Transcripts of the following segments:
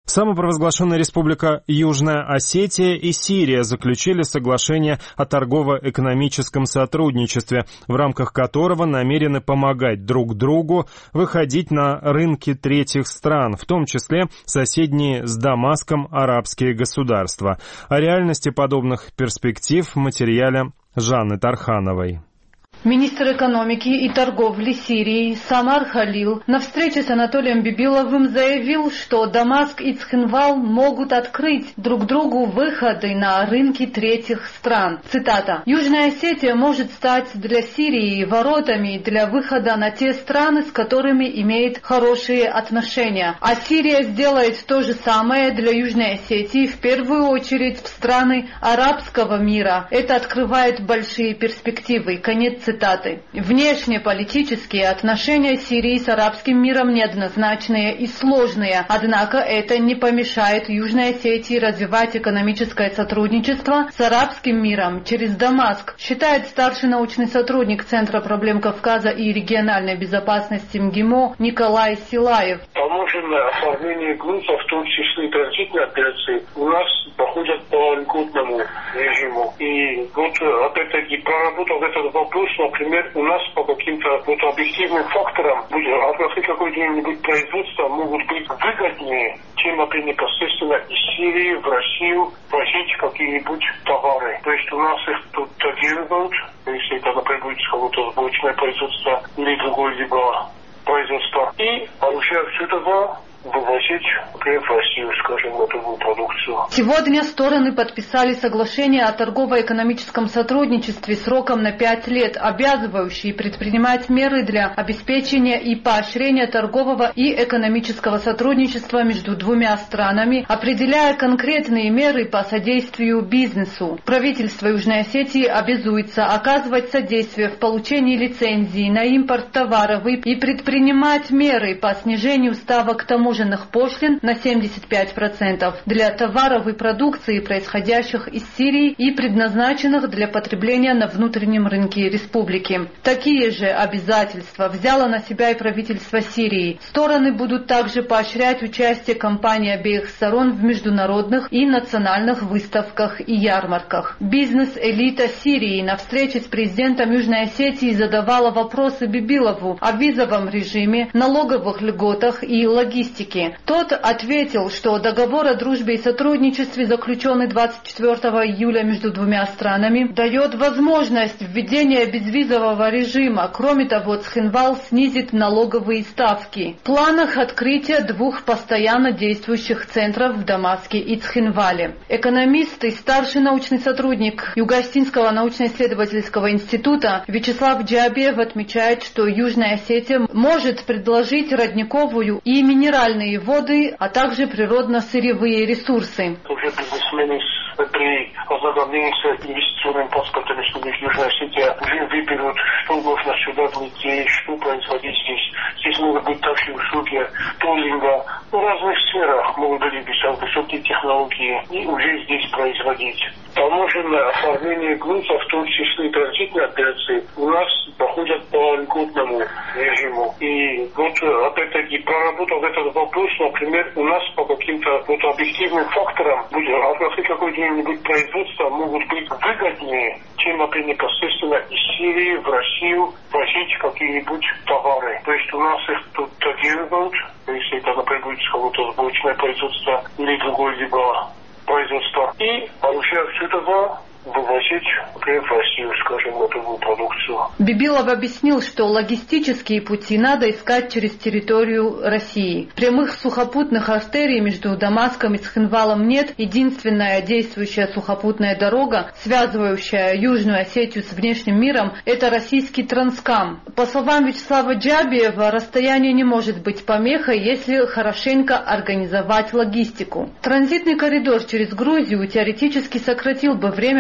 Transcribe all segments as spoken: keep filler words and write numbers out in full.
Самопровозглашенная республика Южная Осетия и Сирия заключили соглашение о торгово-экономическом сотрудничестве, в рамках которого намерены помогать друг другу выходить на рынки третьих стран, в том числе соседние с Дамаском арабские государства. О реальности подобных перспектив в материале Жанны Тархановой. Министр экономики и торговли Сирии Самар Халил на встрече с Анатолием Бибиловым заявил, что Дамаск и Цхинвал могут открыть друг другу выходы на рынки третьих стран. Цитата. «Южная Осетия может стать для Сирии воротами для выхода на те страны, с которыми имеет хорошие отношения. А Сирия сделает то же самое для Южной Осетии, в первую очередь в страны арабского мира. Это открывает большие перспективы». Конец цитаты. Цитаты. Внешнеполитические отношения Сирии с арабским миром неоднозначные и сложные, однако это не помешает Южной Осетии развивать экономическое сотрудничество с арабским миром через Дамаск, считает старший научный сотрудник Центра проблем Кавказа и региональной безопасности МГИМО Николай Силаев. Таможенное оформление грузов, в том числе и транзитные операции, у нас проходят по льготному режиму. И вот опять-таки проработав этот вопрос, например, у нас по каким-то вот объективным факторам открыть какое-нибудь производство могут быть выгоднее, чем, например, непосредственно из Сирии в Россию возить какие-нибудь товары. То есть у нас их тут додерживают, если это, например, будет какое-то сборочное производство или другое-либо производство. И получая все это вывозить, например, в Россию, скажем, готовую продукцию. Сегодня стороны подписали соглашение о торгово-экономическом сотрудничестве сроком на пять лет, обязывающие предпринимать меры для обеспечения и поощрения торгового и экономического сотрудничества между двумя странами, определяя конкретные меры по содействию бизнесу. Правительство Южной Осетии обязуется оказывать содействие в получении лицензии на импорт товаров и предпринимать меры по снижению ставок таможенных пошлин на семьдесят пять процентов для товаров и продукции, происходящих из Сирии и предназначенных для потребления на внутреннем рынке республики. Такие же обязательства взяло на себя и правительство Сирии. Стороны будут также поощрять участие компаний обеих сторон в международных и национальных выставках и ярмарках. Бизнес-элита Сирии на встрече с президентом Южной Осетии задавала вопросы Бибилову о визовом режиме, налоговых льготах и логистике. Тот ответил, что договор о дружбе и сотрудничестве, заключенный двадцать четвёртого июля между двумя странами, дает возможность введения безвизового режима. Кроме того, Цхинвал снизит налоговые ставки. В планах открытия двух постоянно действующих центров в Дамаске и Цхинвале. Экономист и старший научный сотрудник Юго-Осетинского научно-исследовательского института Вячеслав Джабиев отмечает, что Южная Осетия может предложить родниковую и минеральную воды, а также природно-сырьевые ресурсы. Уже бизнесмены при ознакомлении с инвестиционным паспортом Республики Южная Осетия уже выберут, что можно сюда войти, что производить здесь. Здесь могут быть также услуги толлинга, в разных сферах могут быть высокие технологии и уже здесь производить. Таможенное оформление грузов, в том числе и транзитные операции, у нас проходят по льготному режиму. И вот опять-таки проработав этот вопрос, например, у нас по каким-то вот объективным факторам открыть какое-нибудь производство могут быть выгоднее, чем, например, непосредственно из Сирии в Россию возить какие-нибудь товары. То есть у нас их тут додерживают, если это, например, будет какое-то сборочное производство или другое-либо производство. И получая все это вывозить, например, в Россию, скажем, готовую продукцию. Бибилов объяснил, что логистические пути надо искать через территорию России. Прямых сухопутных артерий между Дамаском и Цхинвалом нет. Единственная действующая сухопутная дорога, связывающая Южную Осетию с внешним миром, это российский Транскам. По словам Вячеслава Джабиева, расстояние не может быть помехой, если хорошенько организовать логистику. Транзитный коридор через Грузию теоретически сократил бы время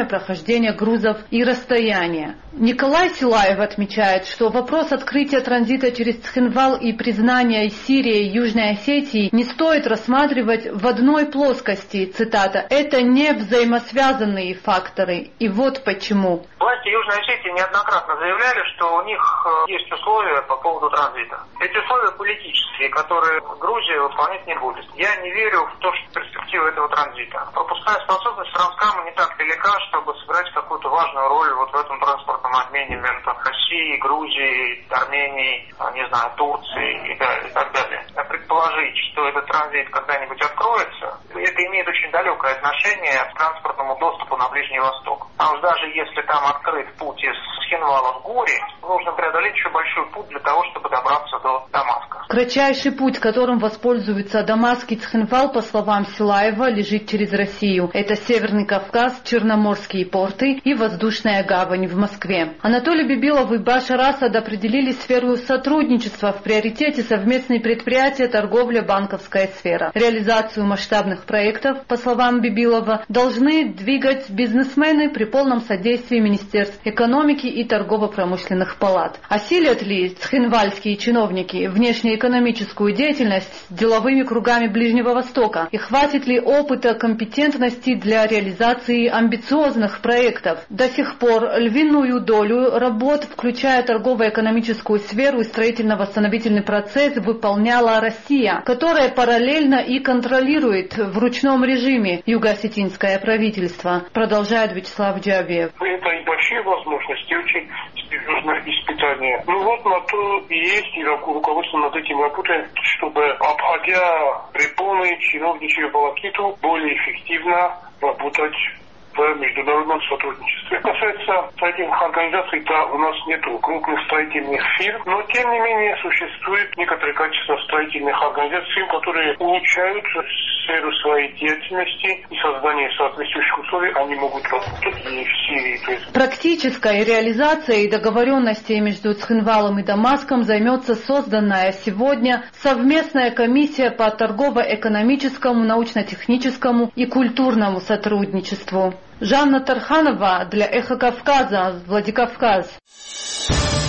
прохождения грузов и расстояния. Николай Силаев отмечает, что вопрос открытия транзита через Цхинвал и признания Сирии и Южной Осетии не стоит рассматривать в одной плоскости, цитата, «это не взаимосвязанные факторы». И вот почему. Власти Южной Осетии неоднократно заявляли, что у них есть условия по поводу транзита. Эти условия политические, которые Грузия выполнять не будет. Я не верю в то, что перспектива этого транзита. Пропускная способность Транскама не так велика, чтобы сыграть какую-то важную роль вот в этом транспортном обмене между Россией, Грузией, Арменией, не знаю, Турцией и, да, и так далее. А предположить, что этот транзит когда-нибудь откроется, это имеет очень далекое отношение к транспортному доступу на Ближний Восток. А уж даже если там открыт путь из Цхинвала в Гури, нужно преодолеть еще большой путь для того, чтобы добраться до Дамаска. Кратчайший путь, которым воспользуется Дамаск и Цхинвал, по словам Силаева, лежит через Россию. Это Северный Кавказ, Черноморские порты и воздушная гавань в Москве. Анатолий Бибилов и Башар Асад определили сферу сотрудничества в приоритете совместные предприятия, торговля, банковская сфера. Реализацию масштабных проектов, по словам Бибилова, должны двигать бизнесмены при полном содействии Министерств экономики и торгово-промышленных палат. Осилят ли цхинвальские чиновники внешнеэкономическую деятельность с деловыми кругами Ближнего Востока? И хватит ли опыта, компетентности для реализации амбициозных проектов? До сих пор львиную долю работ, включая торгово-экономическую сферу и строительно-восстановительный процесс, выполняла Россия, которая параллельно и контролирует в ручном режиме юго-осетинское правительство, продолжает Вячеслав Джавиев. Это и большие возможности, очень серьезное испытание. Ну вот на то и есть, и руководство над этим работает, чтобы, обходя препоны, чиновничью волокиту, более эффективно работать в международном сотрудничестве. Что касается строительных организаций, да, у нас нет крупных строительных фирм, но тем не менее существует некоторые качества строительных организаций, которые улучшают сферу своей деятельности и создание соответствующих условий, они могут работать и в Сирии. То есть... Практической реализацией договоренностей между Цхинвалом и Дамаском займется созданная сегодня совместная комиссия по торгово-экономическому, научно-техническому и культурному сотрудничеству. Жанна Тарханова для Эхо Кавказа, Владикавказ.